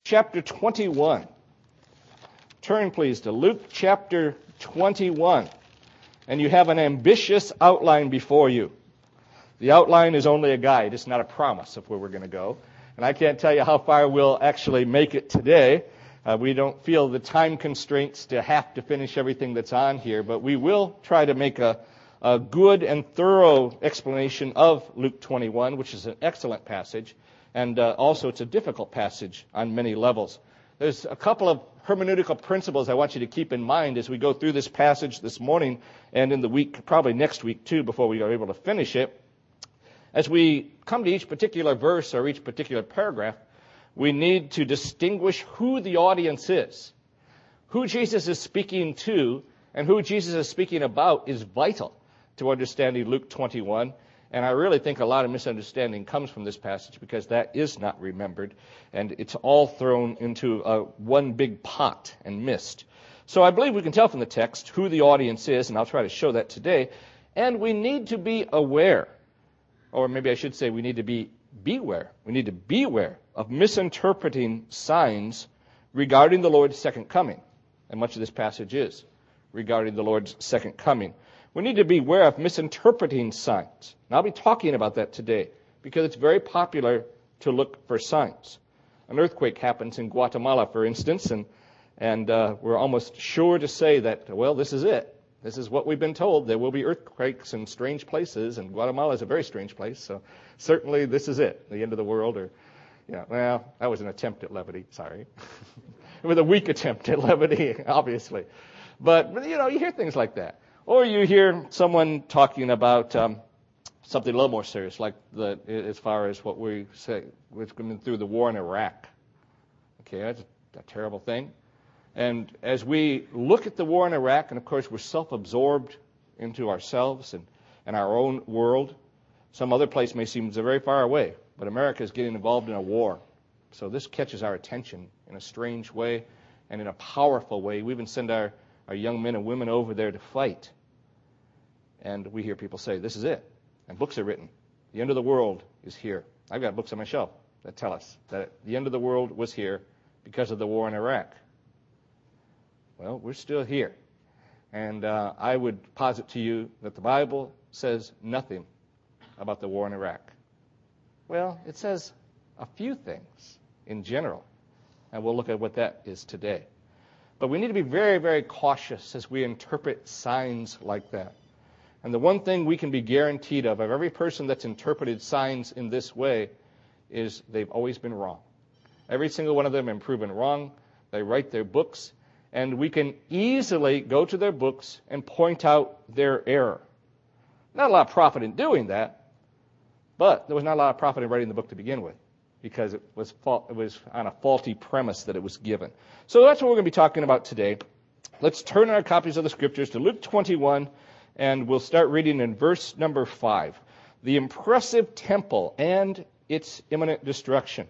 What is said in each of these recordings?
chapter 21. Turn, please, to Luke chapter 21. And you have an ambitious outline before you. The outline is only a guide. It's not a promise of where we're going to go. And I can't tell you how far we'll actually make it today. We don't feel the time constraints to have to finish everything that's on here, but we will try to make a good and thorough explanation of Luke 21, which is an excellent passage. And also, it's a difficult passage on many levels. There's a couple of hermeneutical principles I want you to keep in mind as we go through this passage this morning and in the week, probably next week too, before we are able to finish it. As we come to each particular verse or each particular paragraph, we need to distinguish who the audience is. Who Jesus is speaking to and who Jesus is speaking about is vital to understanding Luke 21. And I really think a lot of misunderstanding comes from this passage because that is not remembered, and it's all thrown into one big pot and missed. So I believe we can tell from the text who the audience is, and I'll try to show that today. And we need to be aware, or maybe I should say we need to beware. We need to beware of misinterpreting signs regarding the Lord's second coming. And much of this passage is regarding the Lord's second coming. We need to beware of misinterpreting signs. And I'll be talking about that today because it's very popular to look for signs. An earthquake happens in Guatemala, for instance, and we're almost sure to say that, well, this is it. This is what we've been told. There will be earthquakes in strange places, and Guatemala is a very strange place, so certainly this is it, the end of the world. Or, well, that was an attempt at levity, sorry. It was a weak attempt at levity, obviously. But you hear things like that. Or you hear someone talking about something a little more serious, like as far as what we say, we've been through the war in Iraq. Okay, that's a terrible thing. And as we look at the war in Iraq, and of course we're self-absorbed into ourselves and our own world, some other place may seem very far away, but America is getting involved in a war. So this catches our attention in a strange way and in a powerful way. We even send our young men and women over there to fight. And we hear people say, this is it. And books are written. The end of the world is here. I've got books on my shelf that tell us that the end of the world was here because of the war in Iraq. Well, we're still here. And I would posit to you that the Bible says nothing about the war in Iraq. Well, it says a few things in general. And we'll look at what that is today. But we need to be very, very cautious as we interpret signs like that. And the one thing we can be guaranteed of every person that's interpreted signs in this way is they've always been wrong. Every single one of them have been proven wrong. They write their books, and we can easily go to their books and point out their error. Not a lot of profit in doing that, but there was not a lot of profit in writing the book to begin with, because it was on a faulty premise that it was given. So that's what we're going to be talking about today. Let's turn our copies of the Scriptures to Luke 21, and we'll start reading in verse number 5. The impressive temple and its imminent destruction.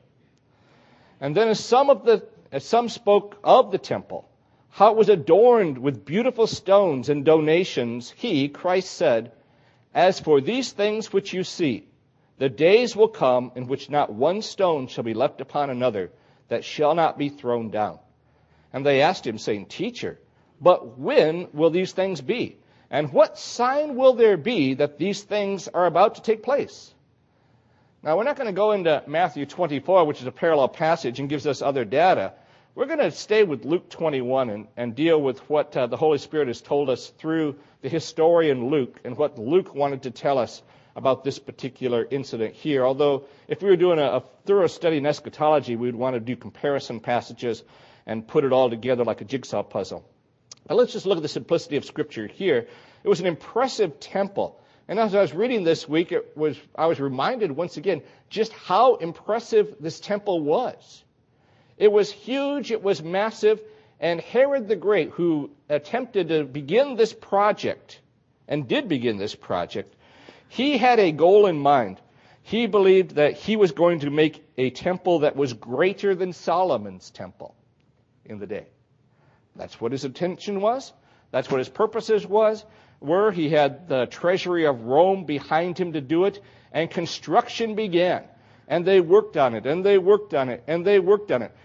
And then as some spoke of the temple, how it was adorned with beautiful stones and donations, he, Christ, said, as for these things which you see, the days will come in which not one stone shall be left upon another that shall not be thrown down. And they asked him, saying, Teacher, but when will these things be? And what sign will there be that these things are about to take place? Now, we're not going to go into Matthew 24, which is a parallel passage and gives us other data. We're going to stay with Luke 21 and deal with what the Holy Spirit has told us through the historian Luke and what Luke wanted to tell us about this particular incident here. Although, if we were doing a thorough study in eschatology, we would want to do comparison passages and put it all together like a jigsaw puzzle. But let's just look at the simplicity of Scripture here. It was an impressive temple. And as I was reading this week, I was reminded once again just how impressive this temple was. It was huge, it was massive, and Herod the Great, who attempted to begin this project, and did begin this project, he had a goal in mind. He believed that he was going to make a temple that was greater than Solomon's temple in the day. That's what his intention was. That's what his purposes were. He had the treasury of Rome behind him to do it, and construction began. And they worked on it, and they worked on it, and they worked on it.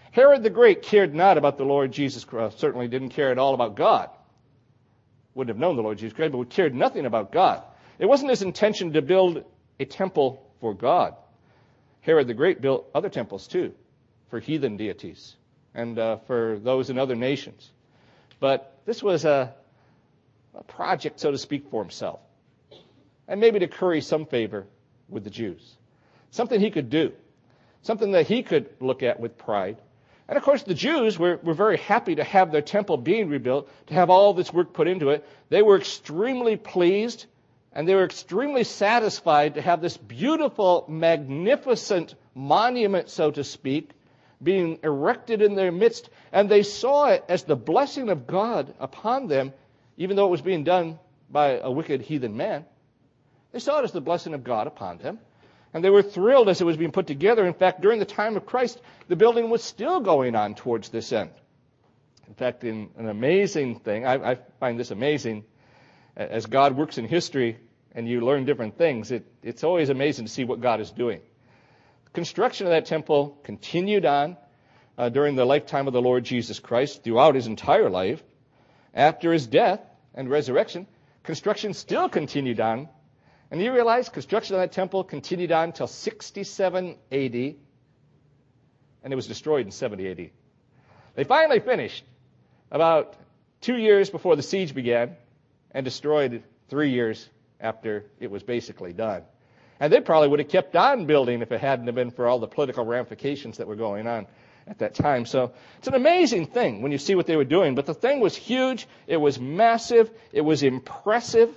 Herod the Great cared not about the Lord Jesus Christ, certainly didn't care at all about God. Wouldn't have known the Lord Jesus Christ, but cared nothing about God. It wasn't his intention to build a temple for God. Herod the Great built other temples too, for heathen deities and for those in other nations. But this was a project, so to speak, for himself. And maybe to curry some favor with the Jews. Something he could do. Something that he could look at with pride. And of course the Jews were very happy to have their temple being rebuilt, to have all this work put into it. They were extremely pleased and they were extremely satisfied to have this beautiful, magnificent monument, so to speak, being erected in their midst. And they saw it as the blessing of God upon them, even though it was being done by a wicked heathen man. They saw it as the blessing of God upon them. And they were thrilled as it was being put together. In fact, during the time of Christ, the building was still going on towards this end. In fact, in an amazing thing, I find this amazing, as God works in history and you learn different things, it's always amazing to see what God is doing. Construction of that temple continued on during the lifetime of the Lord Jesus Christ, throughout his entire life. After his death and resurrection, construction still continued on. And you realize construction of that temple continued on until 67 A.D., and it was destroyed in 70 A.D. They finally finished about 2 years before the siege began and destroyed 3 years after it was basically done. And they probably would have kept on building if it hadn't have been for all the political ramifications that were going on at that time. So it's an amazing thing when you see what they were doing. But the thing was huge. It was massive. It was impressive.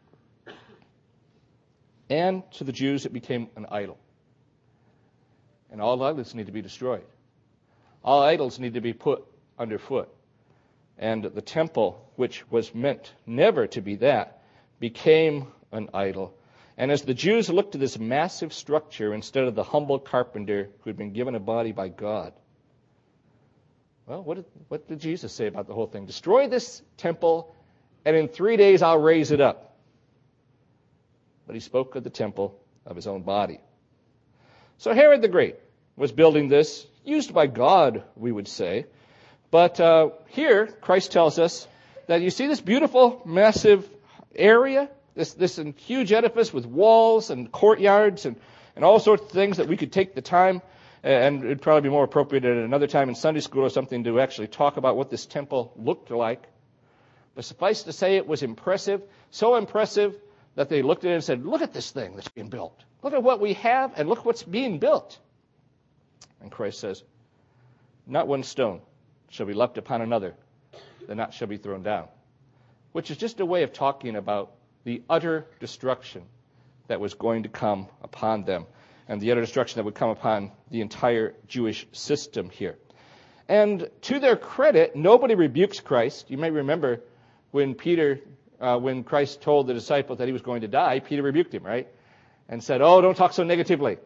And to the Jews, it became an idol. And all idols need to be destroyed. All idols need to be put underfoot. And the temple, which was meant never to be that, became an idol. And as the Jews looked to this massive structure instead of the humble carpenter who had been given a body by God, well, what did Jesus say about the whole thing? Destroy this temple, and in 3 days I'll raise it up. But he spoke of the temple of his own body. So Herod the Great was building this, used by God, we would say. But here, Christ tells us that you see this beautiful, massive area, this huge edifice with walls and courtyards and all sorts of things that we could take the time, and it would probably be more appropriate at another time in Sunday school or something to actually talk about what this temple looked like. But suffice to say, it was impressive, so impressive that they looked at it and said, look at this thing that's being built. Look at what we have and look what's being built. And Christ says, not one stone shall be left upon another, that not shall be thrown down. Which is just a way of talking about the utter destruction that was going to come upon them, and the utter destruction that would come upon the entire Jewish system here. And to their credit, nobody rebukes Christ. You may remember when Christ told the disciples that he was going to die, Peter rebuked him, right? And said, oh, don't talk so negatively.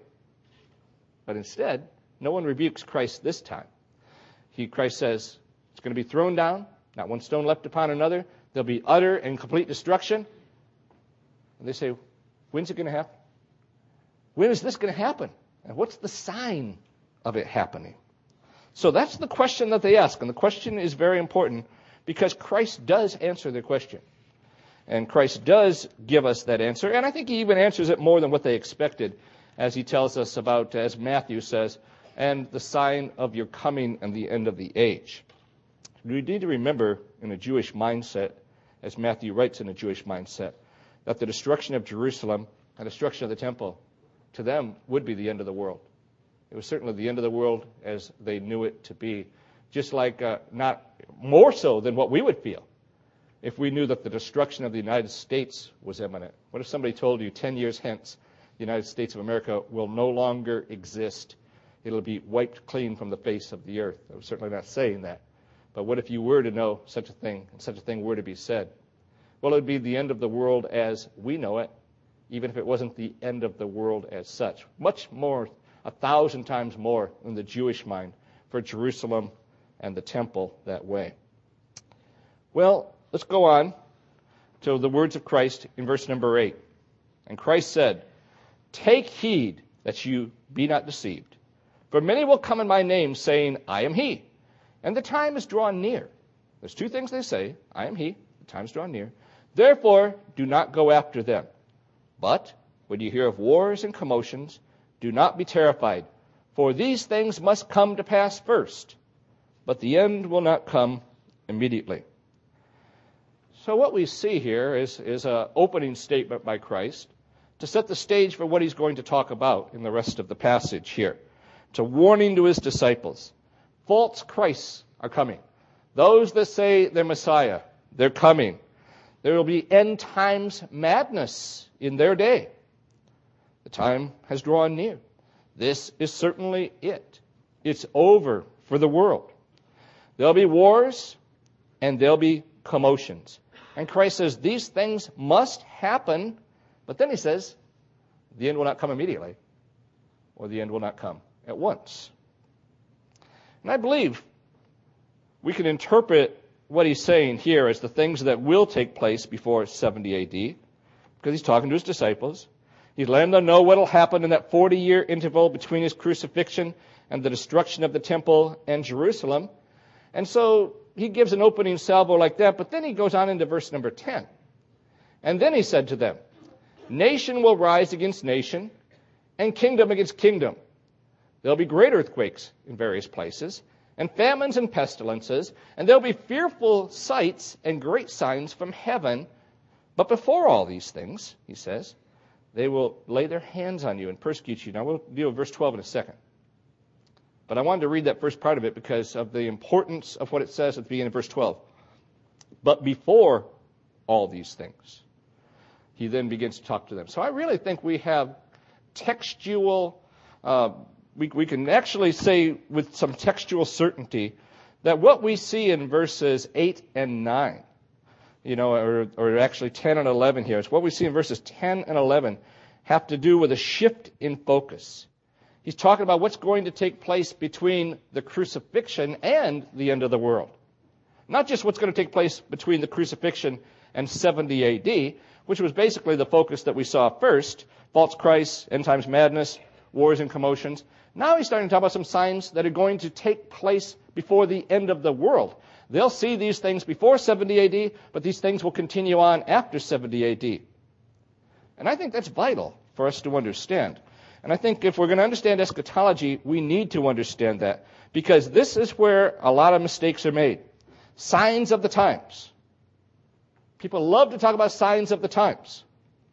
But instead, no one rebukes Christ this time. Christ says, it's going to be thrown down, not one stone left upon another. There'll be utter and complete destruction. And they say, when's it going to happen? When is this going to happen? And what's the sign of it happening? So that's the question that they ask. And the question is very important because Christ does answer the question. And Christ does give us that answer. And I think he even answers it more than what they expected, as he tells us about, as Matthew says, and the sign of your coming and the end of the age. We need to remember in a Jewish mindset, as Matthew writes in a Jewish mindset, that the destruction of Jerusalem and destruction of the temple, to them, would be the end of the world. It was certainly the end of the world as they knew it to be, just like not more so than what we would feel if we knew that the destruction of the United States was imminent. What if somebody told you 10 years hence the United States of America will no longer exist? It'll be wiped clean from the face of the earth. I'm certainly not saying that. But what if you were to know such a thing, and such a thing were to be said? Well, it would be the end of the world as we know it, even if it wasn't the end of the world as such. Much more, 1,000 times more in the Jewish mind for Jerusalem and the temple that way. Well, let's go on to the words of Christ in verse number 8. And Christ said, take heed that you be not deceived. For many will come in my name, saying, I am he. And the time is drawn near. There's two things they say. I am he. The time is drawn near. Therefore, do not go after them. But when you hear of wars and commotions, do not be terrified. For these things must come to pass first. But the end will not come immediately. So what we see here is an opening statement by Christ to set the stage for what he's going to talk about in the rest of the passage here. It's a warning to his disciples. False Christs are coming. Those that say they're Messiah, they're coming. There will be end times madness in their day. The time has drawn near. This is certainly it. It's over for the world. There'll be wars and there'll be commotions. And Christ says these things must happen, but then he says the end will not come immediately, or the end will not come at once. And I believe we can interpret what he's saying here as the things that will take place before 70 A.D., because he's talking to his disciples. He's letting them know what will happen in that 40-year interval between his crucifixion and the destruction of the temple and Jerusalem. And so he gives an opening salvo like that, but then he goes on into verse number 10. And then he said to them, nation will rise against nation, and kingdom against kingdom. There'll be great earthquakes in various places, and famines and pestilences, and there'll be fearful sights and great signs from heaven. But before all these things, he says, they will lay their hands on you and persecute you. Now, we'll deal with verse 12 in a second. But I wanted to read that first part of it because of the importance of what it says at the beginning of verse 12. But before all these things, he then begins to talk to them. So I really think we have textual, we can actually say with some textual certainty that what we see in verses 8 and 9, or actually 10 and 11 here, is what we see in verses 10 and 11 have to do with a shift in focus. He's talking about what's going to take place between the crucifixion and the end of the world. Not just what's going to take place between the crucifixion and 70 A.D., which was basically the focus that we saw first, false Christs, end times madness, wars and commotions. Now he's starting to talk about some signs that are going to take place before the end of the world. They'll see these things before 70 A.D., but these things will continue on after 70 A.D. And I think that's vital for us to understand. And I think if we're going to understand eschatology, we need to understand that, because this is where a lot of mistakes are made. Signs of the times. People love to talk about signs of the times.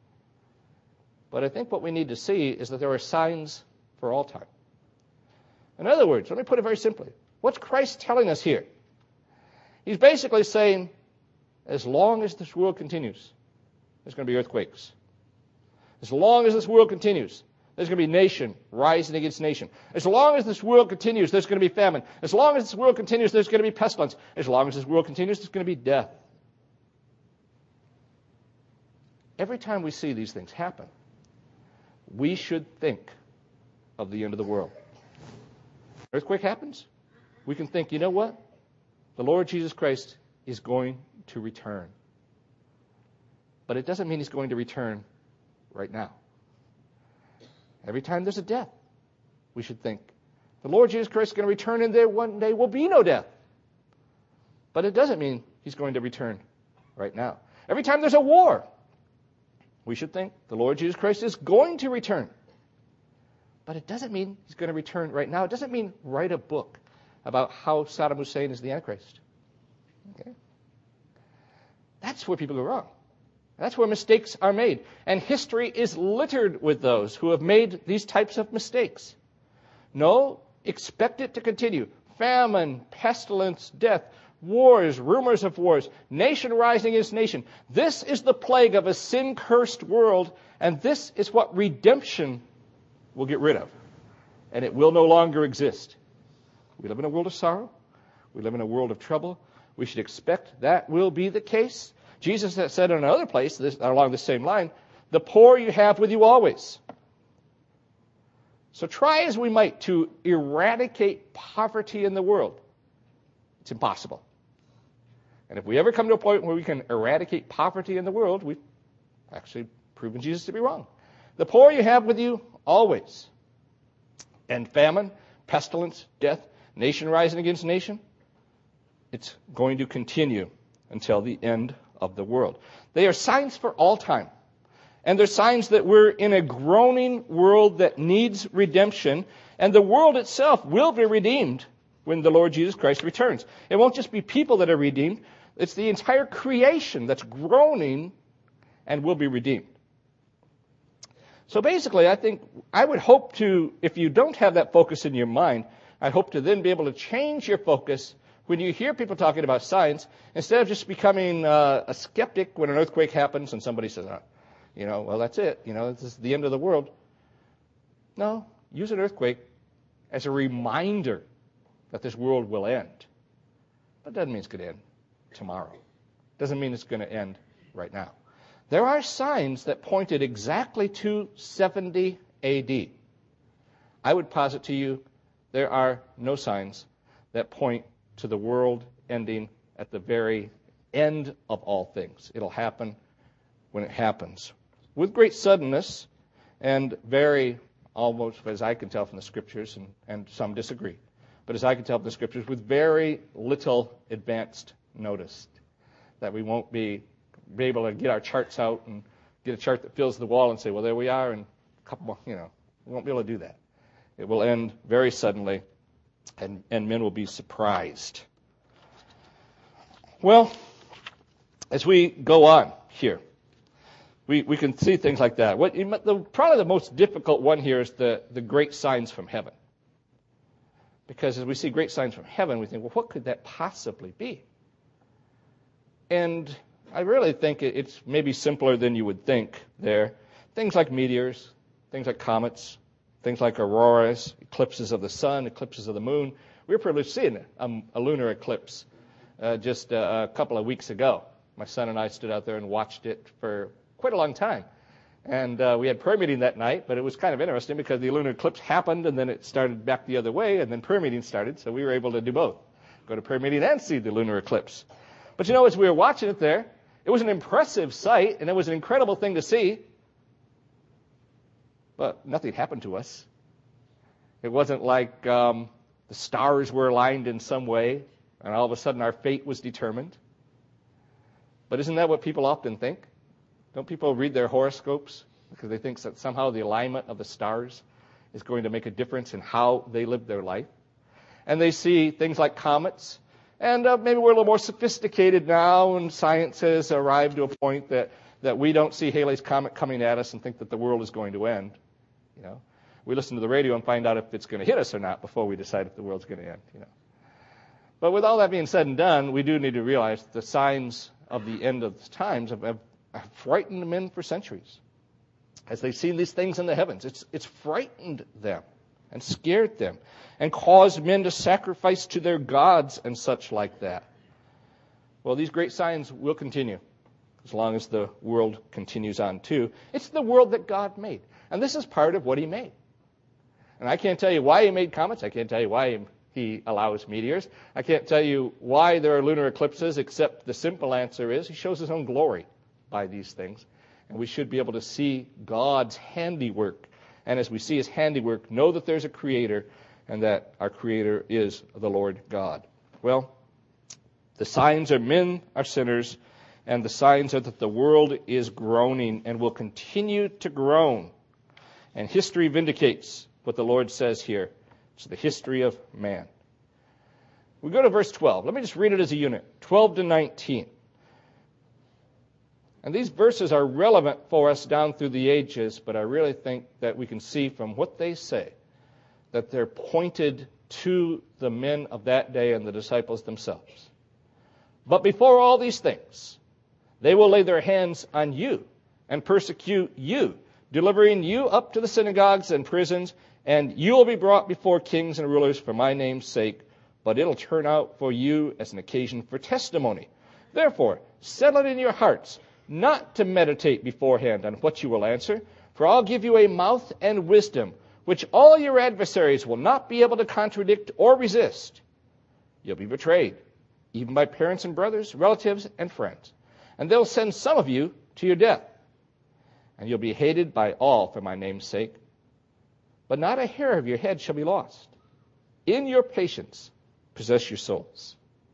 But I think what we need to see is that there are signs for all time. In other words, let me put it very simply. What's Christ telling us here? He's basically saying, as long as this world continues, there's going to be earthquakes. As long as this world continues, there's going to be nation rising against nation. As long as this world continues, there's going to be famine. As long as this world continues, there's going to be pestilence. As long as this world continues, there's going to be death. Every time we see these things happen, we should think of the end of the world. Earthquake happens, we can think, you know what? The Lord Jesus Christ is going to return. But it doesn't mean he's going to return right now. Every time there's a death, we should think, the Lord Jesus Christ is going to return and there one day will be no death. But it doesn't mean he's going to return right now. Every time there's a war, we should think the Lord Jesus Christ is going to return. But it doesn't mean he's going to return right now. It doesn't mean write a book about how Saddam Hussein is the Antichrist. Okay? That's where people go wrong. That's where mistakes are made. And history is littered with those who have made these types of mistakes. No, expect it to continue. Famine, pestilence, death, wars, rumors of wars, nation rising against nation. This is the plague of a sin-cursed world, and this is what redemption will get rid of. And it will no longer exist. We live in a world of sorrow. We live in a world of trouble. We should expect that will be the case. Jesus said in another place, along the same line, the poor you have with you always. So try as we might to eradicate poverty in the world, it's impossible. And if we ever come to a point where we can eradicate poverty in the world, we've actually proven Jesus to be wrong. The poor you have with you always. And famine, pestilence, death, nation rising against nation. It's going to continue until the end of the world. They are signs for all time. And they're signs that we're in a groaning world that needs redemption. And the world itself will be redeemed when the Lord Jesus Christ returns. It won't just be people that are redeemed. It's the entire creation that's groaning and will be redeemed. So basically, I think I would hope to, if you don't have that focus in your mind, I hope to then be able to change your focus when you hear people talking about signs, instead of just becoming a skeptic when an earthquake happens and somebody says, well, that's it. This is the end of the world. No, use an earthquake as a reminder that this world will end. But it doesn't mean it's going to end tomorrow. It doesn't mean it's going to end right now. There are signs that pointed exactly to 70 AD. I would posit to you there are no signs that point to the world ending at the very end of all things. It'll happen when it happens. With great suddenness and very, almost as I can tell from the Scriptures, and some disagree, but as I can tell from the Scriptures, with very little advanced notice, that we won't be able to get our charts out and get a chart that fills the wall and say, well, there we are, and a couple more, we won't be able to do that. It will end very suddenly, and men will be surprised. Well, as we go on here, we can see things like that. Probably the most difficult one here is the great signs from heaven. Because as we see great signs from heaven, we think, well, what could that possibly be? And I really think it's maybe simpler than you would think there. Things like meteors, things like comets, things like auroras, eclipses of the sun, eclipses of the moon. We were privileged seeing a lunar eclipse just a couple of weeks ago. My son and I stood out there and watched it for quite a long time. And we had prayer meeting that night, but it was kind of interesting because the lunar eclipse happened and then it started back the other way, and then prayer meeting started, so we were able to do both. Go to prayer meeting and see the lunar eclipse. But as we were watching it there, it was an impressive sight, and it was an incredible thing to see. But nothing happened to us. It wasn't like the stars were aligned in some way, and all of a sudden our fate was determined. But isn't that what people often think? Don't people read their horoscopes because they think that somehow the alignment of the stars is going to make a difference in how they live their life? And they see things like comets. And maybe we're a little more sophisticated now, and science has arrived to a point that we don't see Halley's Comet coming at us and think that the world is going to end. We listen to the radio and find out if it's going to hit us or not before we decide if the world's going to end. But with all that being said and done, we do need to realize the signs of the end of the times have frightened men for centuries. As they've seen these things in the heavens, it's frightened them and scared them and caused men to sacrifice to their gods and such like that. Well, these great signs will continue as long as the world continues on too. It's the world that God made. And this is part of what He made. And I can't tell you why He made comets. I can't tell you why He allows meteors. I can't tell you why there are lunar eclipses, except the simple answer is He shows His own glory by these things. And we should be able to see God's handiwork. And as we see His handiwork, know that there's a Creator and that our Creator is the Lord God. Well, the signs are men are sinners, and the signs are that the world is groaning and will continue to groan. And history vindicates what the Lord says here. It's the history of man. We go to verse 12. Let me just read it as a unit, 12 to 19. And these verses are relevant for us down through the ages, but I really think that we can see from what they say that they're pointed to the men of that day and the disciples themselves. But before all these things, they will lay their hands on you and persecute you, delivering you up to the synagogues and prisons, and you will be brought before kings and rulers for my name's sake, but it'll turn out for you as an occasion for testimony. Therefore, settle it in your hearts not to meditate beforehand on what you will answer, for I'll give you a mouth and wisdom, which all your adversaries will not be able to contradict or resist. You'll be betrayed, even by parents and brothers, relatives and friends, and they'll send some of you to your death. And you'll be hated by all for my name's sake. But not a hair of your head shall be lost. in your patience, possess your souls.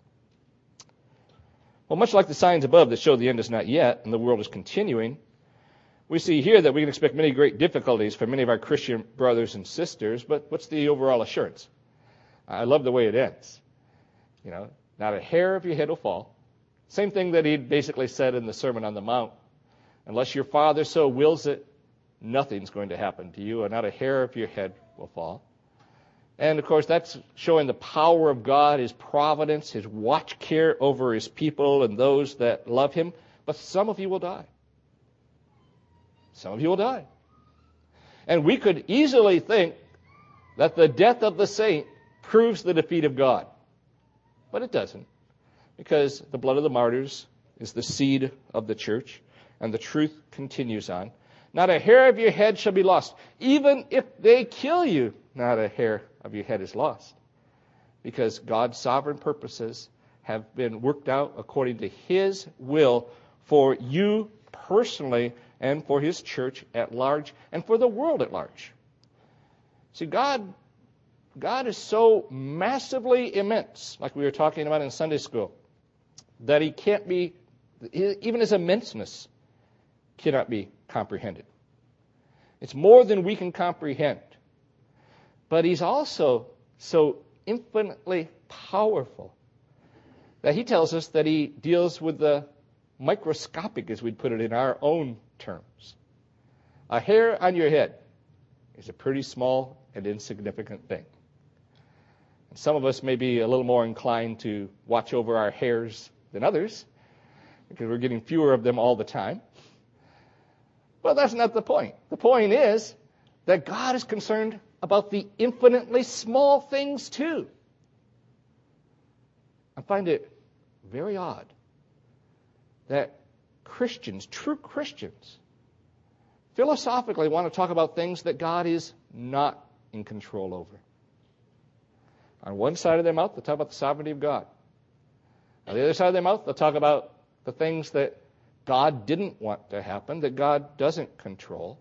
Well, much like the signs above that show the end is not yet and the world is continuing, we see here that we can expect many great difficulties for many of our Christian brothers and sisters, but what's the overall assurance? I love the way it ends. Not a hair of your head will fall. Same thing that he basically said in the Sermon on the Mount. Unless your Father so wills it, nothing's going to happen to you, and not a hair of your head will fall. And, of course, that's showing the power of God, His providence, His watch care over His people and those that love Him. But some of you will die. Some of you will die. And we could easily think that the death of the saint proves the defeat of God. But it doesn't, because the blood of the martyrs is the seed of the church, and the truth continues on. Not a hair of your head shall be lost. Even if they kill you, not a hair of your head is lost, because God's sovereign purposes have been worked out according to His will for you personally and for His church at large and for the world at large. See, God is so massively immense, like we were talking about in Sunday school, that He can't be, even His immenseness cannot be comprehended. It's more than we can comprehend. But He's also so infinitely powerful that He tells us that He deals with the microscopic, as we'd put it in our own terms. A hair on your head is a pretty small and insignificant thing. And some of us may be a little more inclined to watch over our hairs than others, because we're getting fewer of them all the time. But that's not the point. The point is that God is concerned about the infinitely small things too. I find it very odd that Christians, true Christians, philosophically want to talk about things that God is not in control over. On one side of their mouth, they'll talk about the sovereignty of God. On the other side of their mouth, they'll talk about the things that God didn't want to happen, that God doesn't control.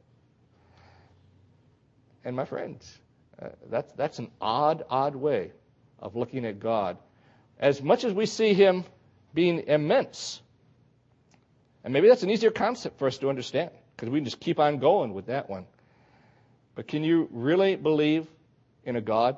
And my friends, that's an odd way of looking at God. As much as we see Him being immense, and maybe that's an easier concept for us to understand, because we can just keep on going with that one. But can you really believe in a God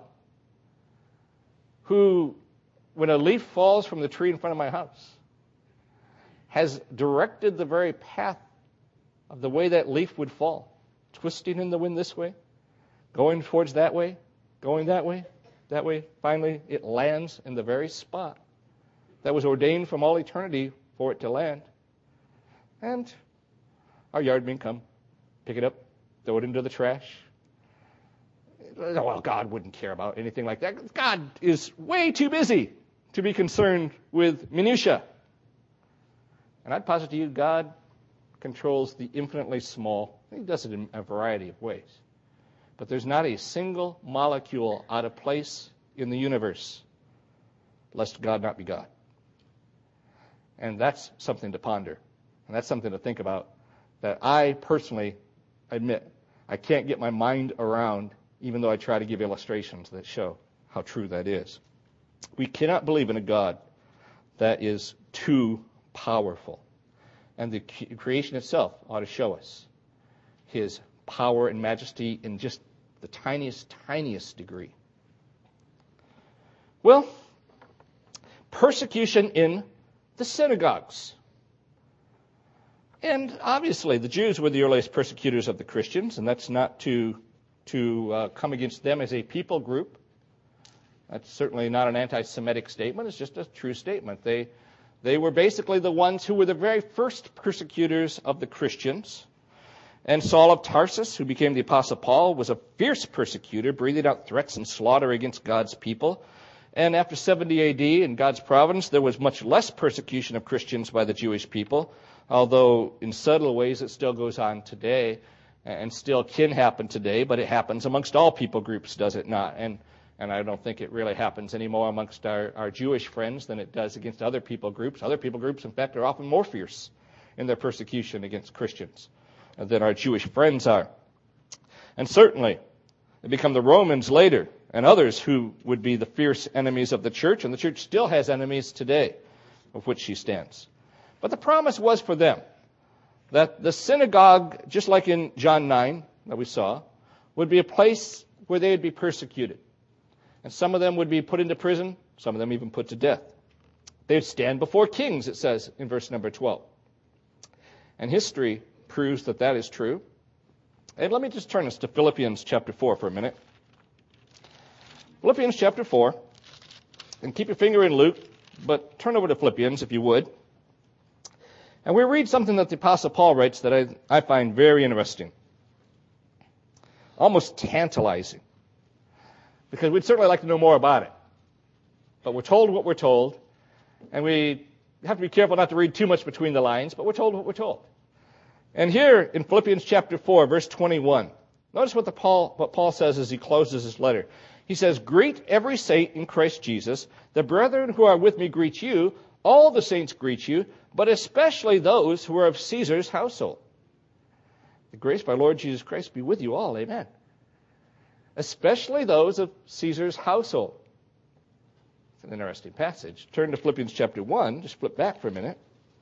who, when a leaf falls from the tree in front of my house, has directed the very path of the way that leaf would fall, twisting in the wind this way, going towards that way, going that way, finally it lands in the very spot that was ordained from all eternity for it to land. And our yardmen come, pick it up, throw it into the trash. Well, God wouldn't care about anything like that. God is way too busy to be concerned with minutia. And I'd posit to you, God controls the infinitely small. He does it in a variety of ways. But there's not a single molecule out of place in the universe, lest God not be God. And that's something to ponder. And that's something to think about, that I personally admit I can't get my mind around, even though I try to give illustrations that show how true that is. We cannot believe in a God that is too powerful. And the creation itself ought to show us His power and majesty in just the tiniest degree. Well, persecution in the synagogues. And obviously, the Jews were the earliest persecutors of the Christians, and that's not to come against them as a people group. That's certainly not an anti-Semitic statement. It's just a true statement. They were basically the ones who were the very first persecutors of the Christians. And Saul of Tarsus, who became the Apostle Paul, was a fierce persecutor, breathing out threats and slaughter against God's people. And after 70 A.D., in God's providence, there was much less persecution of Christians by the Jewish people, although in subtle ways it still goes on today and still can happen today, but it happens amongst all people groups, does it not? And I don't think it really happens any more amongst our Jewish friends than it does against other people groups. Other people groups, in fact, are often more fierce in their persecution against Christians than our Jewish friends are. And certainly, it become the Romans later, and others who would be the fierce enemies of the church, and the church still has enemies today of which she stands. But the promise was for them that the synagogue, just like in John 9 that we saw, would be a place where they would be persecuted. And some of them would be put into prison, some of them even put to death. They would stand before kings, it says in verse number 12. And history proves that that is true. And let me just turn us to Philippians chapter 4 for a minute. Philippians chapter 4. And keep your finger in Luke, but turn over to Philippians if you would. And we read something that the Apostle Paul writes that I find very interesting. Almost tantalizing. Because we'd certainly like to know more about it. But we're told what we're told. And we have to be careful not to read too much between the lines, but we're told what we're told. And here in Philippians chapter 4, verse 21, notice what Paul says as he closes his letter. He says, "Greet every saint in Christ Jesus. The brethren who are with me greet you. All the saints greet you, but especially those who are of Caesar's household. The grace of our Lord Jesus Christ be with you all." Amen. Especially those of Caesar's household. It's an interesting passage. Turn to Philippians chapter 1. Just flip back for a minute.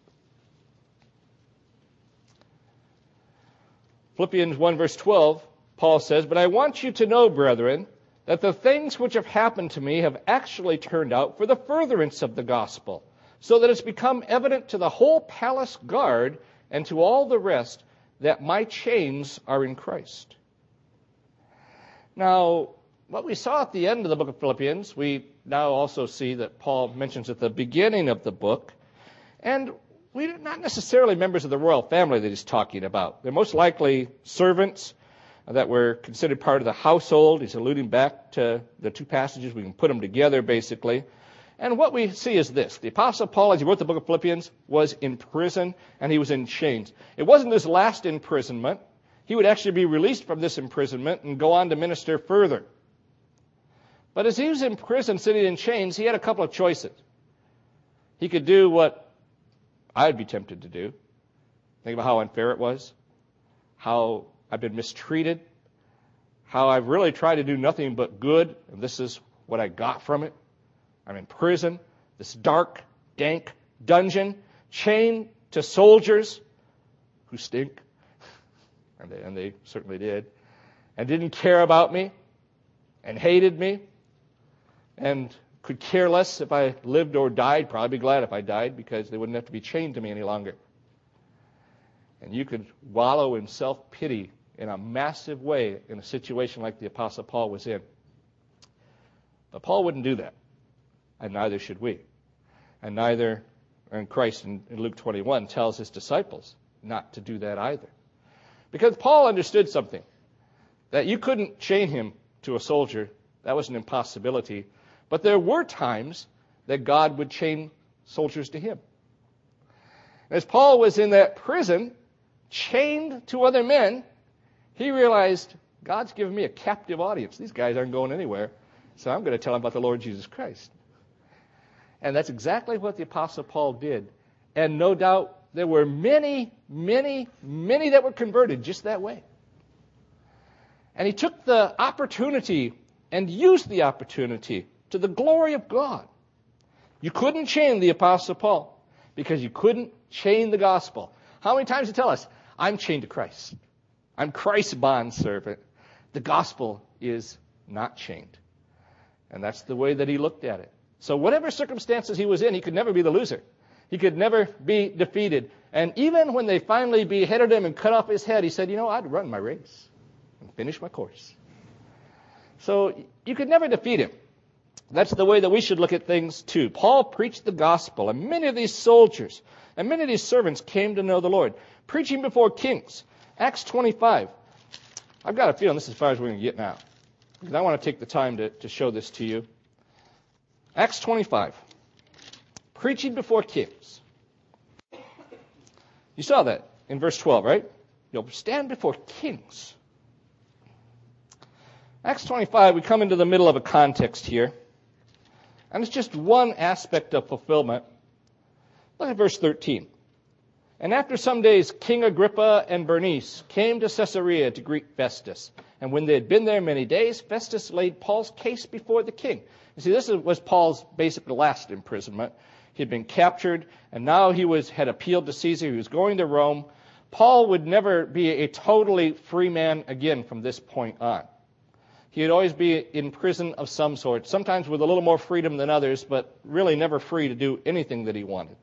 Philippians 1 verse 12, Paul says, "But I want you to know, brethren, that the things which have happened to me have actually turned out for the furtherance of the gospel, so that it's become evident to the whole palace guard and to all the rest that my chains are in Christ." Now, what we saw at the end of the book of Philippians, we now also see that Paul mentions at the beginning of the book. And we're not necessarily members of the royal family that he's talking about. They're most likely servants that were considered part of the household. He's alluding back to the two passages. We can put them together, basically. And what we see is this. The Apostle Paul, as he wrote the book of Philippians, was in prison and he was in chains. It wasn't his last imprisonment. He would actually be released from this imprisonment and go on to minister further. But as he was in prison, sitting in chains, he had a couple of choices. He could do what I'd be tempted to do. Think about how unfair it was, how I've been mistreated, how I've really tried to do nothing but good, and this is what I got from it. I'm in prison, this dark, dank dungeon, chained to soldiers who stink, and they certainly did, and didn't care about me, and hated me, and could care less if I lived or died. Probably be glad if I died, because they wouldn't have to be chained to me any longer. And you could wallow in self-pity in a massive way in a situation like the Apostle Paul was in. But Paul wouldn't do that, and neither should we. And Christ in Luke 21 tells his disciples not to do that either. Because Paul understood something, that you couldn't chain him to a soldier. That was an impossibility. But there were times that God would chain soldiers to him. As Paul was in that prison, chained to other men, he realized, God's given me a captive audience. These guys aren't going anywhere, so I'm going to tell them about the Lord Jesus Christ. And that's exactly what the Apostle Paul did. And no doubt there were many, many, many that were converted just that way. And he took the opportunity and used the opportunity to the glory of God. You couldn't chain the Apostle Paul because you couldn't chain the gospel. How many times did he tell us, I'm chained to Christ. I'm Christ's bondservant. The gospel is not chained. And that's the way that he looked at it. So whatever circumstances he was in, he could never be the loser. He could never be defeated. And even when they finally beheaded him and cut off his head, he said, I'd run my race and finish my course. So you could never defeat him. That's the way that we should look at things too. Paul preached the gospel, and many of these soldiers and many of these servants came to know the Lord. Preaching before kings. Acts 25. I've got a feeling this is as far as we're going to get now, because I want to take the time to show this to you. Acts 25. Preaching before kings. You saw that in verse 12, right? You'll stand before kings. Acts 25, we come into the middle of a context here. And it's just one aspect of fulfillment. Look at verse 13. And after some days, King Agrippa and Bernice came to Caesarea to greet Festus. And when they had been there many days, Festus laid Paul's case before the king. You see, this was Paul's basically last imprisonment. He had been captured, and now he had appealed to Caesar. He was going to Rome. Paul would never be a totally free man again from this point on. He would always be in prison of some sort, sometimes with a little more freedom than others, but really never free to do anything that he wanted.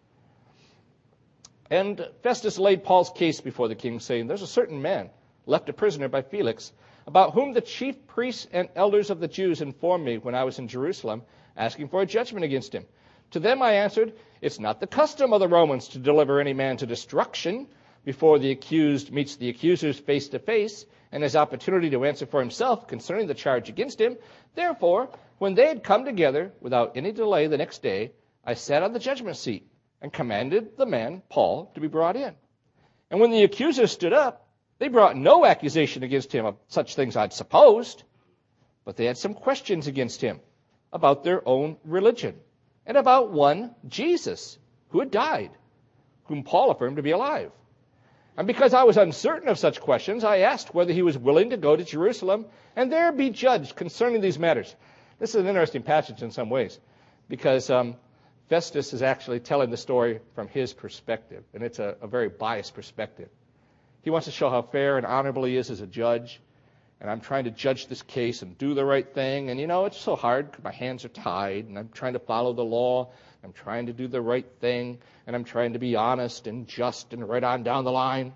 And Festus laid Paul's case before the king, saying, "There's a certain man left a prisoner by Felix, about whom the chief priests and elders of the Jews informed me when I was in Jerusalem, asking for a judgment against him. To them I answered, it's not the custom of the Romans to deliver any man to destruction before the accused meets the accusers face to face and has opportunity to answer for himself concerning the charge against him. Therefore, when they had come together without any delay the next day, I sat on the judgment seat and commanded the man, Paul, to be brought in. And when the accusers stood up, they brought no accusation against him of such things I'd supposed, but they had some questions against him about their own religion and about one, Jesus, who had died, whom Paul affirmed to be alive. And because I was uncertain of such questions, I asked whether he was willing to go to Jerusalem and there be judged concerning these matters." This is an interesting passage in some ways, because Festus is actually telling the story from his perspective, and it's a very biased perspective. He wants to show how fair and honorable he is as a judge, and I'm trying to judge this case and do the right thing, and it's so hard because my hands are tied, and I'm trying to follow the law, I'm trying to do the right thing, and I'm trying to be honest and just and right on down the line.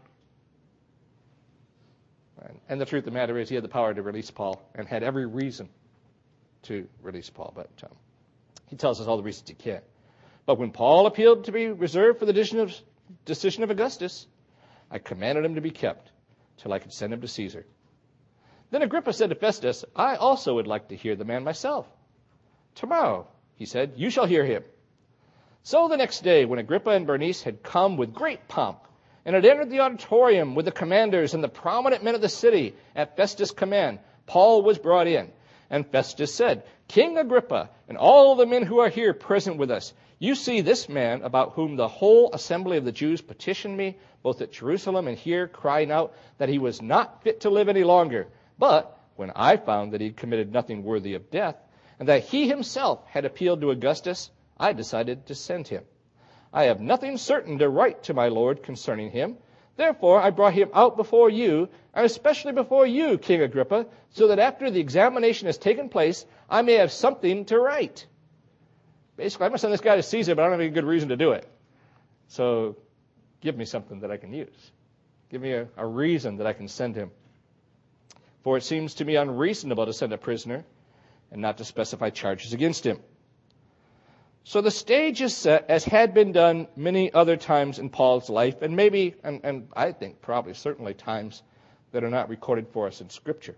And the truth of the matter is he had the power to release Paul and had every reason to release Paul, but he tells us all the reasons he can't. But when Paul appealed to be reserved for the decision of Augustus, I commanded him to be kept till I could send him to Caesar. Then Agrippa said to Festus, "I also would like to hear the man myself." "Tomorrow," he said, "you shall hear him." So the next day, when Agrippa and Bernice had come with great pomp and had entered the auditorium with the commanders and the prominent men of the city at Festus' command, Paul was brought in. And Festus said, "King Agrippa, and all the men who are here present with us, you see this man about whom the whole assembly of the Jews petitioned me, both at Jerusalem and here, crying out that he was not fit to live any longer. But when I found that he had committed nothing worthy of death, and that he himself had appealed to Augustus, I decided to send him. I have nothing certain to write to my lord concerning him. Therefore I brought him out before you, and especially before you, King Agrippa, so that after the examination has taken place, I may have something to write." Basically, I'm going to send this guy to Caesar, but I don't have any good reason to do it. So give me something that I can use. Give me a reason that I can send him. For it seems to me unreasonable to send a prisoner and not to specify charges against him. So the stage is set, as had been done many other times in Paul's life, and maybe, and I think probably certainly times that are not recorded for us in Scripture.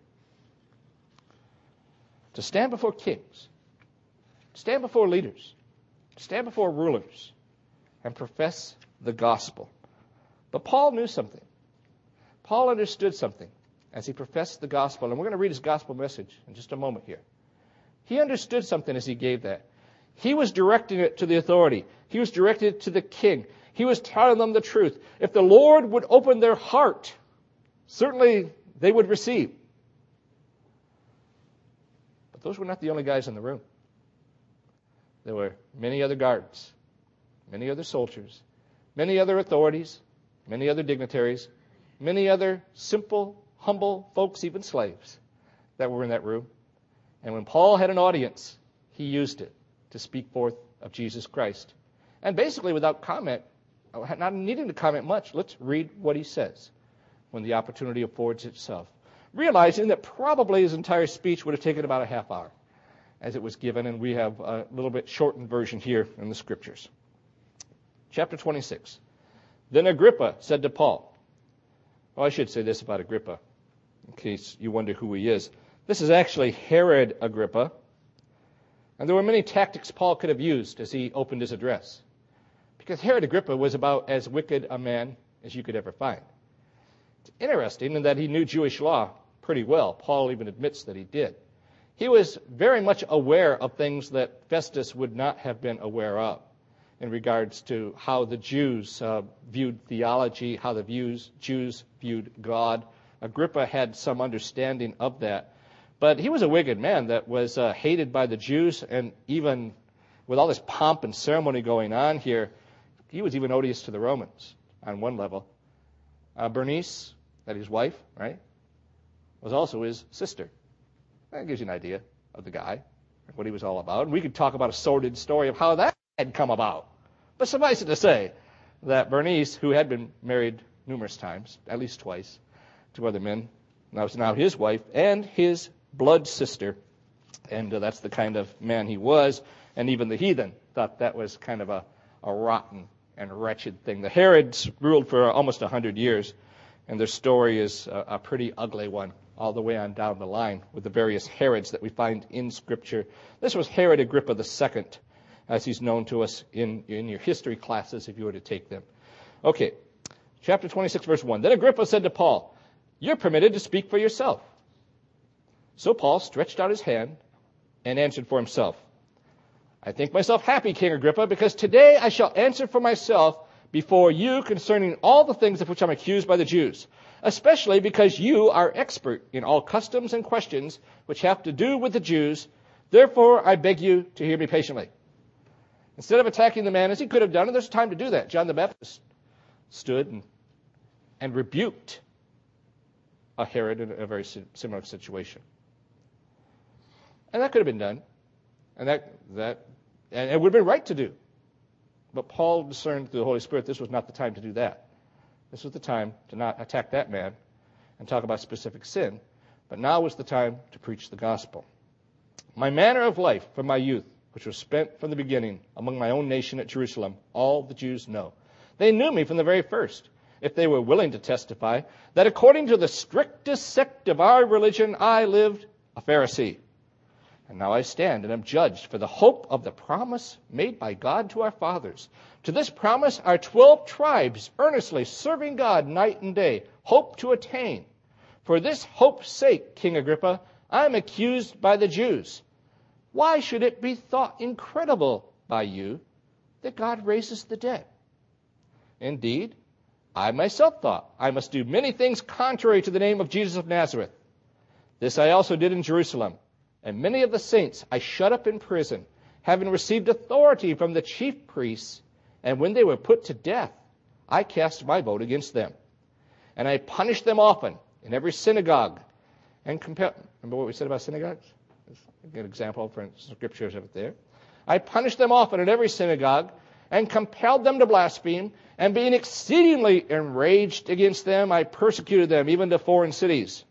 To stand before kings, stand before leaders, stand before rulers, and profess the gospel. But Paul knew something. Paul understood something as he professed the gospel, and we're going to read his gospel message in just a moment here. He understood something as he gave that. He was directing it to the authority. He was directing it to the king. He was telling them the truth. If the Lord would open their heart, certainly they would receive. But those were not the only guys in the room. There were many other guards, many other soldiers, many other authorities, many other dignitaries, many other simple, humble folks, even slaves, that were in that room. And when Paul had an audience, he used it to speak forth of Jesus Christ. And basically without comment, not needing to comment much, let's read what he says when the opportunity affords itself, realizing that probably his entire speech would have taken about a half hour as it was given, and we have a little bit shortened version here in the Scriptures. Chapter 26. Then Agrippa said to Paul, I should say this about Agrippa, in case you wonder who he is. This is actually Herod Agrippa. And there were many tactics Paul could have used as he opened his address, because Herod Agrippa was about as wicked a man as you could ever find. It's interesting in that he knew Jewish law pretty well. Paul even admits that he did. He was very much aware of things that Festus would not have been aware of in regards to how the Jews viewed theology, how the Jews viewed God, Agrippa had some understanding of that. But he was a wicked man that was hated by the Jews, and even with all this pomp and ceremony going on here, he was even odious to the Romans on one level. Bernice, that his wife, right, was also his sister. That gives you an idea of the guy, what he was all about. And we could talk about a sordid story of how that had come about. But suffice it to say that Bernice, who had been married numerous times, at least twice, to other men, was now his wife and his blood sister. And that's the kind of man he was. And even the heathen thought that was kind of a rotten and wretched thing. The Herods ruled for almost 100 years, and their story is a pretty ugly one, all the way on down the line with the various Herods that we find in Scripture. This was Herod Agrippa II, as he's known to us in your history classes, if you were to take them. Okay, chapter 26, verse 1. Then Agrippa said to Paul, "You're permitted to speak for yourself." So Paul stretched out his hand and answered for himself. "I think myself happy, King Agrippa, because today I shall answer for myself before you concerning all the things of which I'm accused by the Jews, especially because you are expert in all customs and questions which have to do with the Jews. Therefore, I beg you to hear me patiently." Instead of attacking the man as he could have done, and there's time to do that, John the Baptist stood and rebuked a Herod in a very similar situation. And that could have been done. And and it would have been right to do. But Paul discerned through the Holy Spirit this was not the time to do that. This was the time to not attack that man and talk about specific sin. But now was the time to preach the gospel. "My manner of life from my youth, which was spent from the beginning among my own nation at Jerusalem, all the Jews know. They knew me from the very first, if they were willing to testify, that according to the strictest sect of our religion, I lived a Pharisee. And now I stand and am judged for the hope of the promise made by God to our fathers. To this promise our 12 tribes, earnestly serving God night and day, hope to attain. For this hope's sake, King Agrippa, I am accused by the Jews. Why should it be thought incredible by you that God raises the dead? Indeed, I myself thought I must do many things contrary to the name of Jesus of Nazareth. This I also did in Jerusalem. And many of the saints I shut up in prison, having received authority from the chief priests, and when they were put to death, I cast my vote against them. And I punished them often in every synagogue. And remember what we said about synagogues? A good example for scriptures of it there. I punished them often in every synagogue, and compelled them to blaspheme, and being exceedingly enraged against them, I persecuted them even to foreign cities.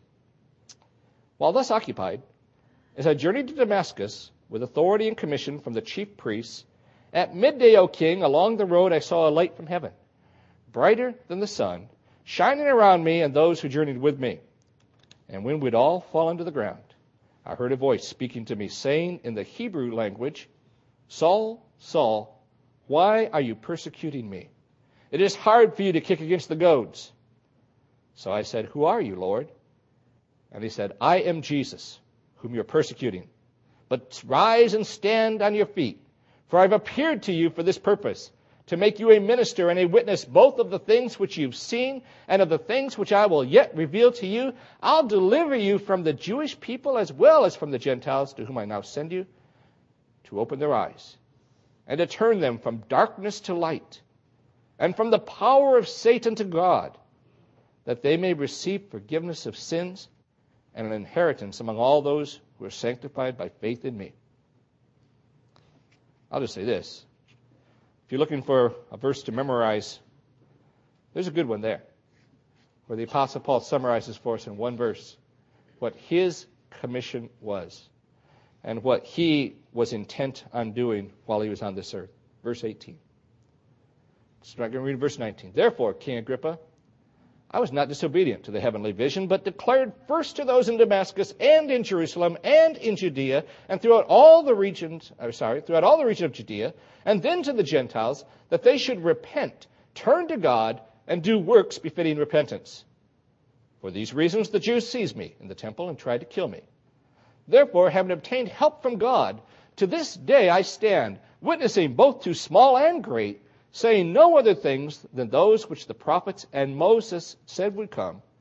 While thus occupied, as I journeyed to Damascus with authority and commission from the chief priests, at midday, O king, along the road I saw a light from heaven, brighter than the sun, shining around me and those who journeyed with me. And when we'd all fallen to the ground, I heard a voice speaking to me, saying in the Hebrew language, "Saul, Saul, why are you persecuting me? It is hard for you to kick against the goads." So I said, "Who are you, Lord?" And he said, "I am Jesus, whom you're persecuting. But rise and stand on your feet, for I've appeared to you for this purpose, to make you a minister and a witness both of the things which you've seen and of the things which I will yet reveal to you. I'll deliver you from the Jewish people as well as from the Gentiles, to whom I now send you, to open their eyes and to turn them from darkness to light and from the power of Satan to God, that they may receive forgiveness of sins and an inheritance among all those who are sanctified by faith in me." I'll just say this. If you're looking for a verse to memorize, there's a good one there, where the Apostle Paul summarizes for us in one verse what his commission was and what he was intent on doing while he was on this earth. Verse 18. So I'm going to read verse 19. "Therefore, King Agrippa, I was not disobedient to the heavenly vision, but declared first to those in Damascus and in Jerusalem and in Judea and throughout all the region of Judea, and then to the Gentiles, that they should repent, turn to God, and do works befitting repentance. For these reasons the Jews seized me in the temple and tried to kill me. Therefore, having obtained help from God, to this day I stand, witnessing both to small and great, saying no other things than those which the prophets and Moses said would come,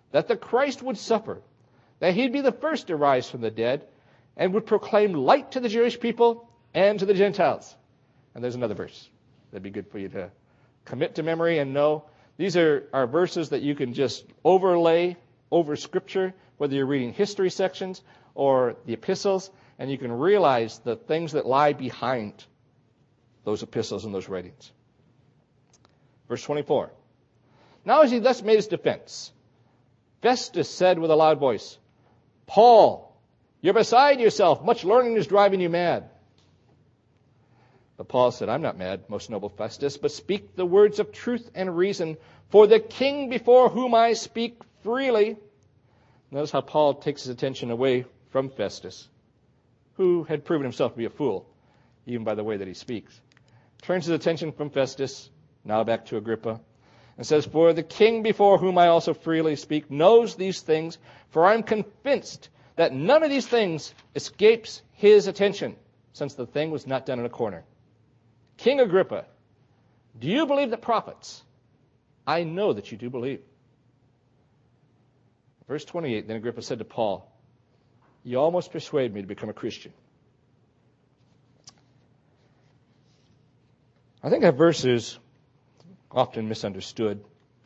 that the Christ would suffer, that he'd be the first to rise from the dead, and would proclaim light to the Jewish people and to the Gentiles. And there's another verse that'd be good for you to commit to memory and know. These are verses that you can just overlay over Scripture, whether you're reading history sections or the epistles, and you can realize the things that lie behind those epistles and those writings. Verse 24. Now as he thus made his defense, Festus said with a loud voice, Paul, you're beside yourself. Much learning is driving you mad. But Paul said, I'm not mad, most noble Festus, but speak the words of truth and reason for the king before whom I speak freely. Notice how Paul takes his attention away from Festus, who had proven himself to be a fool, even by the way that he speaks. Turns his attention from Festus, now back to Agrippa, and says, For the king before whom I also freely speak knows these things, for I am convinced that none of these things escapes his attention, since the thing was not done in a corner. King Agrippa, do you believe the prophets? I know that you do believe. Verse 28, then Agrippa said to Paul, You almost persuade me to become a Christian. I think that verse is often misunderstood.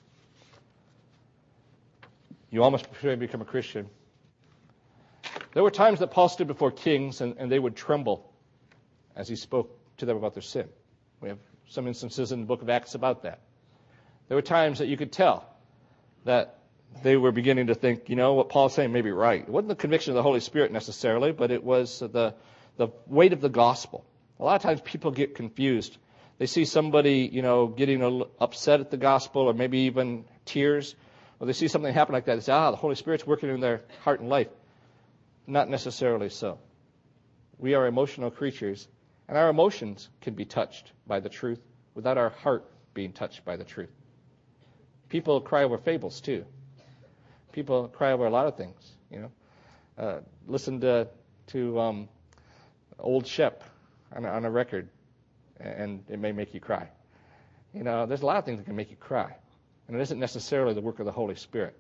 You almost persuade me to become a Christian. There were times that Paul stood before kings and they would tremble as he spoke to them about their sin. We have some instances in the book of Acts about that. There were times that you could tell that they were beginning to think, what Paul's saying may be right. It wasn't the conviction of the Holy Spirit necessarily, but it was the weight of the gospel. A lot of times people get confused. They see somebody, getting upset at the gospel or maybe even tears, or they see something happen like that. They say, the Holy Spirit's working in their heart and life. Not necessarily so. We are emotional creatures, and our emotions can be touched by the truth without our heart being touched by the truth. People cry over fables, too. People cry over a lot of things, Listen to Old Shep on a record, and it may make you cry. There's a lot of things that can make you cry, and it isn't necessarily the work of the Holy Spirit.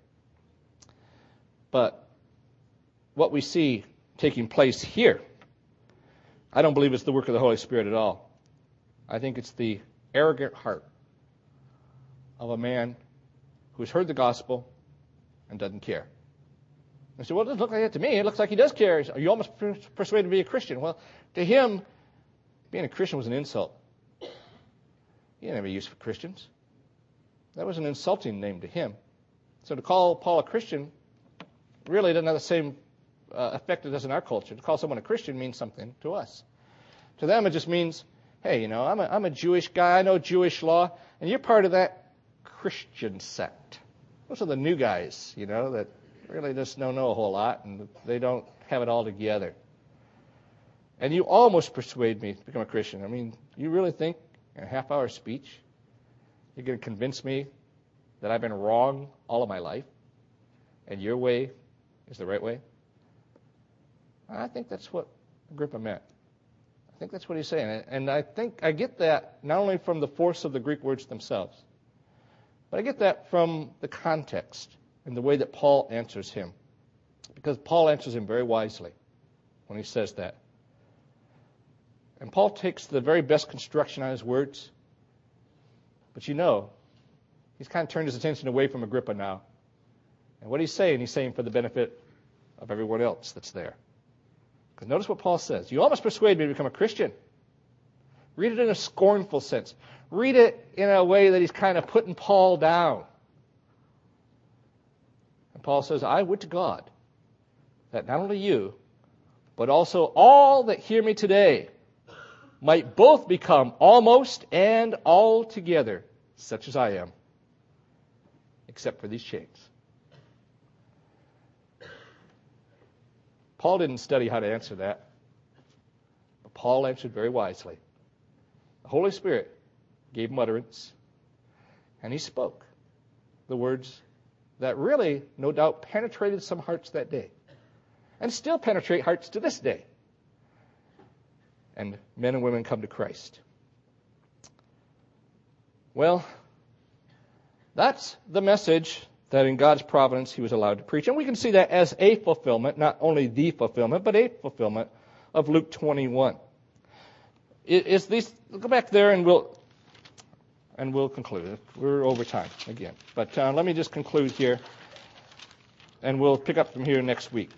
But what we see taking place here, I don't believe it's the work of the Holy Spirit at all. I think it's the arrogant heart of a man who's heard the gospel and doesn't care. I said, well, it doesn't look like that to me. It looks like he does care. Are you almost persuaded to be a Christian? Well, to him, being a Christian was an insult. He didn't have any use for Christians. That was an insulting name to him. So to call Paul a Christian really doesn't have the same effect it does in our culture. To call someone a Christian means something to us. To them, it just means, hey, I'm a Jewish guy. I know Jewish law, and you're part of that Christian sect. Those are the new guys, that really just don't know a whole lot, and they don't have it all together. And you almost persuade me to become a Christian. I mean, you really think in a half-hour speech you're going to convince me that I've been wrong all of my life, and your way is the right way? I think that's what Agrippa meant. I think that's what he's saying. And I think I get that not only from the force of the Greek words themselves, but I get that from the context and the way that Paul answers him. Because Paul answers him very wisely when he says that. And Paul takes the very best construction on his words. But he's kind of turned his attention away from Agrippa now. And what he's saying for the benefit of everyone else that's there. Because notice what Paul says. You almost persuade me to become a Christian. Read it in a scornful sense. Read it in a way that he's kind of putting Paul down. And Paul says, I would to God that not only you, but also all that hear me today might both become almost and altogether such as I am, except for these chains. Paul didn't study how to answer that, but Paul answered very wisely. The Holy Spirit gave him utterance, and he spoke the words that really, no doubt, penetrated some hearts that day, and still penetrate hearts to this day. And men and women come to Christ. Well, that's the message that in God's providence he was allowed to preach. And we can see that as a fulfillment, not only the fulfillment, but a fulfillment of Luke 21. Go back there and we'll conclude. We're over time again. But let me just conclude here, and we'll pick up from here next week.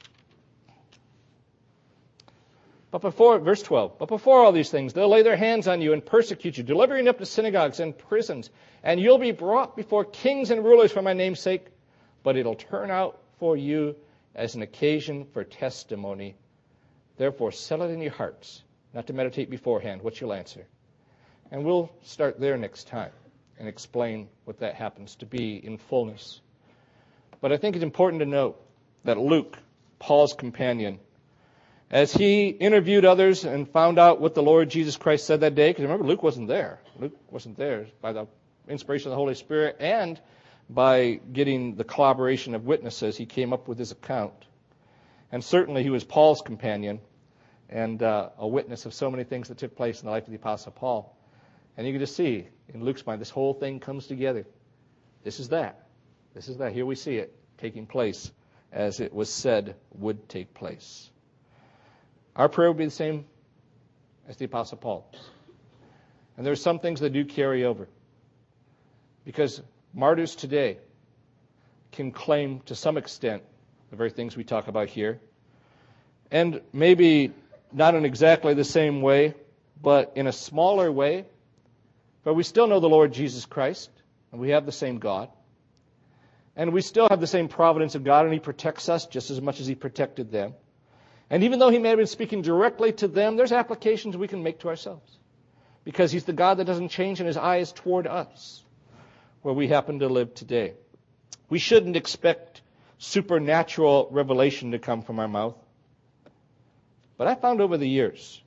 Verse 12, but before all these things, they'll lay their hands on you and persecute you, delivering you up to synagogues and prisons, and you'll be brought before kings and rulers for my name's sake, but it'll turn out for you as an occasion for testimony. Therefore, settle it in your hearts, not to meditate beforehand what you'll answer. And we'll start there next time and explain what that happens to be in fullness. But I think it's important to note that Luke, Paul's companion, as he interviewed others and found out what the Lord Jesus Christ said that day, because remember, Luke wasn't there. Luke wasn't there by the inspiration of the Holy Spirit and by getting the collaboration of witnesses. He came up with his account. And certainly he was Paul's companion and a witness of so many things that took place in the life of the Apostle Paul. And you can just see, in Luke's mind, this whole thing comes together. This is that. This is that. Here we see it taking place as it was said would take place. Our prayer will be the same as the Apostle Paul's. And there are some things that do carry over. Because martyrs today can claim to some extent the very things we talk about here. And maybe not in exactly the same way, but in a smaller way. But we still know the Lord Jesus Christ, and we have the same God. And we still have the same providence of God, and He protects us just as much as He protected them. And even though He may have been speaking directly to them, there's applications we can make to ourselves. Because He's the God that doesn't change, and His eye is toward us, where we happen to live today. We shouldn't expect supernatural revelation to come from our mouth. But I found over the years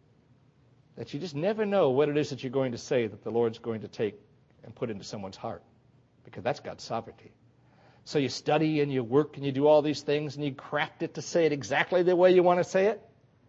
that you just never know what it is that you're going to say that the Lord's going to take and put into someone's heart. Because that's God's sovereignty. So you study and you work and you do all these things and you craft it to say it exactly the way you want to say it.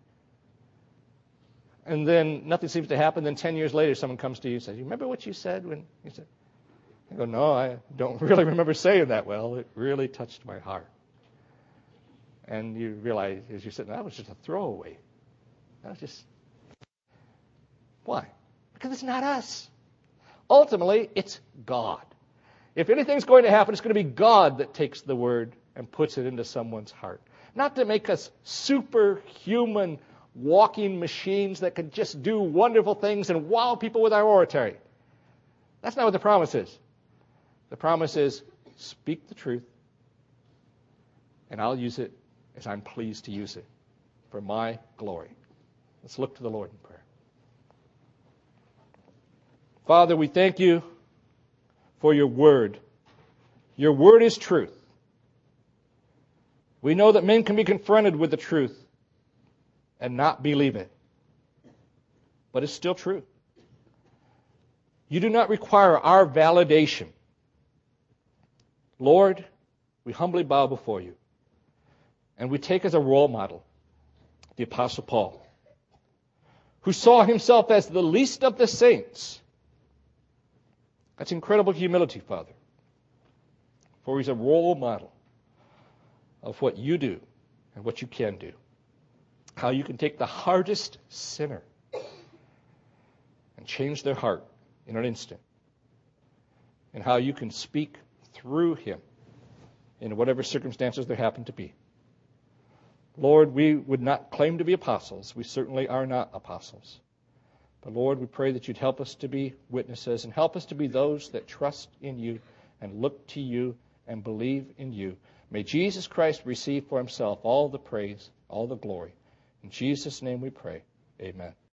And then nothing seems to happen. Then 10 years later, someone comes to you and says, "You remember what you said when you said?" I go, "No, I don't really remember saying that well. It really touched my heart." And you realize as you're sitting, that was just a throwaway. That was just... Why? Because it's not us. Ultimately, it's God. If anything's going to happen, it's going to be God that takes the word and puts it into someone's heart. Not to make us superhuman walking machines that can just do wonderful things and wow people with our oratory. That's not what the promise is. The promise is, speak the truth, and I'll use it as I'm pleased to use it for my glory. Let's look to the Lord in prayer. Father, we thank you for your word. Your word is truth. We know that men can be confronted with the truth and not believe it. But it's still true. You do not require our validation. Lord, we humbly bow before you. And we take as a role model the Apostle Paul, who saw himself as the least of the saints. That's incredible humility, Father. For he's a role model of what you do and what you can do. How you can take the hardest sinner and change their heart in an instant. And how you can speak through him in whatever circumstances there happen to be. Lord, we would not claim to be apostles. We certainly are not apostles. But Lord, we pray that you'd help us to be witnesses and help us to be those that trust in you and look to you and believe in you. May Jesus Christ receive for himself all the praise, all the glory. In Jesus' name we pray. Amen.